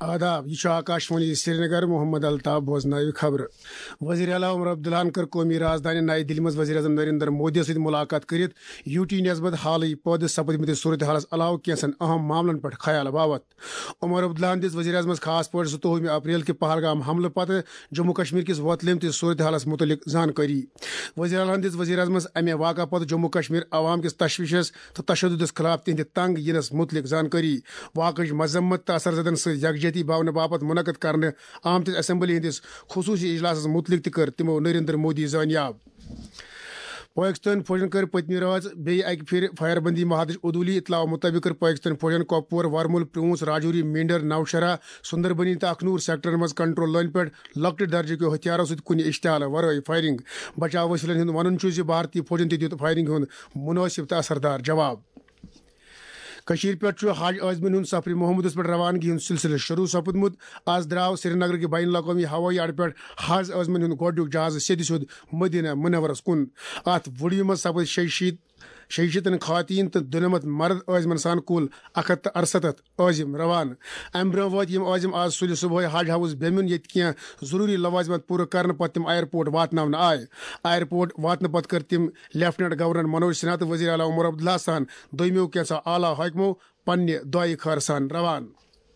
آداب یہ آکاشوانی سری نگر محمد الطاف بوزن خبر وزیر اعلیٰ عمر عبداللہ کر قومی رازدانی نئی دلی مز وزیر اعظم نریندر مودی ست ملاقات کرت یو ٹی نسبت حالی پود سپدمت صورت حالس علاوہ کینسن اہم معاملن پہ خیال باوت عمر عبداللہ دس وزیر اعظم خاص پہ 27 اپریل کے پہلگام حملہ پتہ جموں کشمیر کس وتلم تہ صورت حالس متعلق زانکاری وزیر اعلیٰ دس وزیر اعظم امہ واقعہ پتہ جموں کشمیر عوام کس تشویشس تو تشددس خلاف تہند تنگ ینس متعلق زانکاری واقع مذمت تو اثر زدن ست یکجہتی باؤن باپت منعقد کرنے آمت اسمبلی ہندس خصوصی اجلاس متعلق تہ کر تمو نریندر مودی زانیاب پاکستان فوجن کر پتمی راز بی اکہ پھر فائر بندی مہادش عدولی اطلاع مطابق کر پاکستان فوجن کپور ورمل پونچھ راجوری مینڈر نوشہرہ سندربنی تو اخنور سیکٹر مز کنٹرول لائن پہ لکٹ درجہ کے ہتھیاروں ست کن اشتعال ورائے فائرنگ بچاؤ وسیلن ہند ون بھارتی فوجن تہ دت فائرنگ ہند مناسب تو اثردار جواب کشیر پہ حج عازمین ہند سفر محمودس پہ روانگی ہند سلسلہ شروع سپدمت آز دراو سری نگر کے بین الاقوامی ہوائی اڈ پہ حج عازمین ہند گوڈنیک جہاز سید سیود مدینہ منورس کن ات وڈیو مز سپد شیشتن خواتین تو دنمت مرد عازمن سان کل 168 عازم روان ام برہ وات یم عازم آز سلی صبح حج ہاؤس بیمن یت کی ضروری لوازمت پور کرنے پتہ تم ایئرپورٹ واتن آئے ایئرپورٹ واتن پتہ کر تم لیفٹنٹ گورنر منوج سنہا تو وزیر اعلیٰ عمر عبداللہ سان دویمو کینسا اعلیٰ حاکمو پنہ دعائے خیر سان روان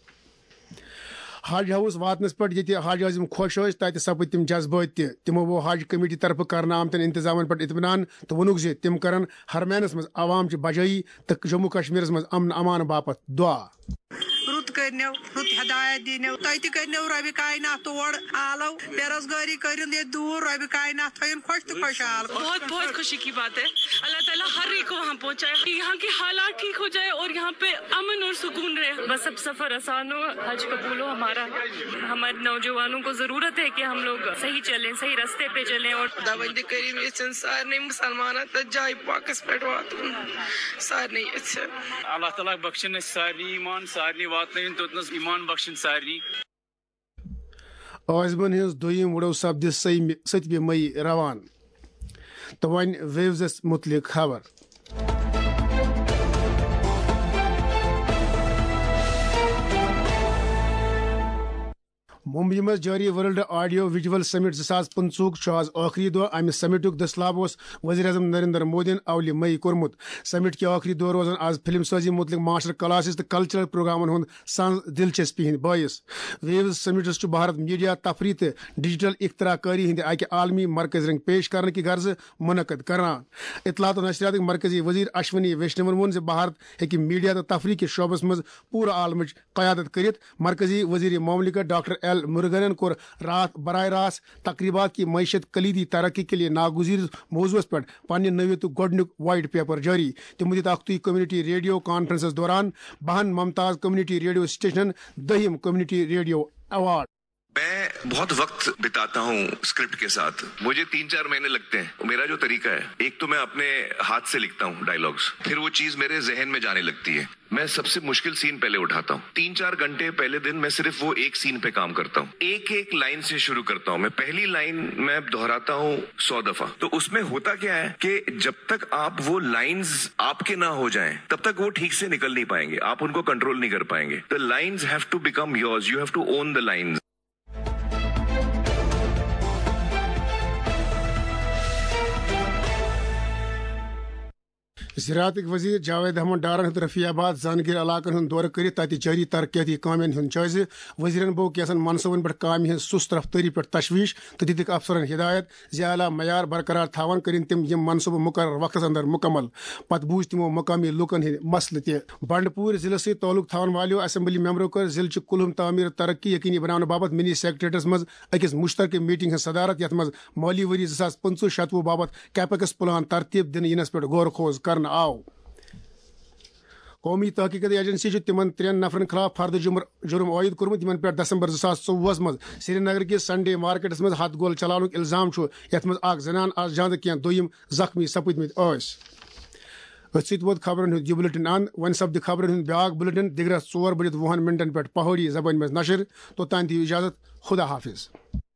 حج ہاؤس واتنس پہ یہ حج عازم خوش تتہ سپد تم جذبات تمو وہ حج کمیٹی طرف کرنا آمتن انتظام پہ اطمینان تو ونک زِ تم کرن حرمینس مز عوام چہ بجائی تو جموں کشمیر مز امن امان باپت دعا رت کرنو رت ہدایت دینو تہ کرنو ربِ کائنات تور آلو بے روزگاری کرن یہ دور ربِ کائنات تھین خوش تو خوشحال بہت بہت خوشی کی بات ہے اللہ تعالیٰ ہر ایک کو وہاں پہنچائے یہاں کے حالات ٹھیک ہو جائے اور یہاں پہ امن اور سکون رہے بس اب سفر آسان ہو حج قبول ہو ہمارے نوجوانوں کو ضرورت ہے کہ ہم لوگ صحیح چلیں صحیح راستے پہ چلیں اور دونڈ کریم یژھن سارے مسلمان جائے پاکس پہ واتن سارے اللہ تعالیٰ بخشن سارے ایمان سارے واتن توتنس ایمان بخشن سارے عازمن ہز دویم وڑو سپد 7 مئی روان تو ون ویوزس متعلق خبر ممبئی مز جاری ورلڈ آڈیو ویژول سمٹ 2025 آز آخری دہ امہ سمٹک دستیاب وزیر اعظم نریندر مودی اول مئی کورمت سمٹ کے آخری دہ روزان آز فلم سازی متعلق ماسٹر کلاسز تو کلچرل پروگرامن ہند سن دلچسپی ہند باعث ویوز سمٹس بھارت میڈیا تفریح تو ڈیجیٹل اختراع کاری ہند اکہ عالمی مرکز رنگ پیش کرنے کی غرض منعقد کران اطلاعات و نشریات مرکزی وزیر اشونی ویشنون وون بھارت ہیکہ میڈیا تو تفریح کے شعبس مز پورا عالمچ قیادت کرت مرکزی وزیر مملکت ڈاکٹر ایل مرگنن کور رات براہ راست تقریبات کی معیشت کلیدی ترقی کے لیے ناگزیر موضوع پر پنہ نوِ تو گۄڈنیُک وائٹ پیپر جاری تم دت اختوی کمیونٹی ریڈیو کانفرنسس دوران 12 ممتاز community radio station 10 community radio award میں بہت وقت بتاتا ہوں اسکرپٹ کے ساتھ مجھے 3-4 مہینے لگتے ہیں میرا جو طریقہ ہے ایک تو میں اپنے ہاتھ سے لکھتا ہوں ڈائلاگس پھر وہ چیز میرے ذہن میں جانے لگتی ہے میں سب سے مشکل سین پہلے اٹھاتا ہوں 3-4 گھنٹے پہلے دن میں صرف وہ ایک سین پہ کام کرتا ہوں ایک لائن سے شروع کرتا ہوں میں پہلی لائن میں دہراتا ہوں 100 دفعہ تو اس میں ہوتا کیا ہے کہ جب تک آپ وہ لائنز آپ کے نہ ہو جائیں تب تک وہ ٹھیک سے نکل نہیں پائیں گے آپ ان کو کنٹرول نہیں کر پائیں گے the lines have to become yours you have to own the lines زراعت وزیر جاوید احمد ڈارن ہند رفیع آباد زانگیر علاقن ہند دورہ کرت تتہ جاری ترقیاتی کامین ہند جائزہ وزیرن بو کینسن منصوبن پہ کامہ ہند سست رفتاری پہ تشویش تو دتک افسرن ہدایت زِ اعلیٰ معیار برقرار تھاون کرن تم یم منصوبہ مقرر وقتس اندر مکمل پتہ بوز تمو مقامی لوکن ہند مسلہ تہ بنڈپور ضلع سے تعلق تھاون والو اسمبلی ممبرو کر ضلع کلہم تعمیر ترقی یقینی بنانے باپت منی سیکریٹریٹس مز اکس مشترکہ میٹنگ ہند صدارت یت مز مالی وری 2025-26 باپت کیپیکس پلان ترتیب دن ینس پہ غور خوض کرنا آو قومی تحقیقات ایجنسی تمن 3 نفرن خلاف فرد جرم عائد کورمت یمن پہ دسمبر 2024 مز سری نگر کس سنڈے مارکیٹس مز ہتھ گول چلانک الزام یت مز اخ زنان آز جاند کی دویم زخمی سپدمت ست ووت خبرن ہند یہ بلٹن اند ون سپد خبرن ہند بیاکھ بلٹن دگرس 4:20 پہ پہاڑی زبان مز نشر توتان دیو اجازت خدا حافظ.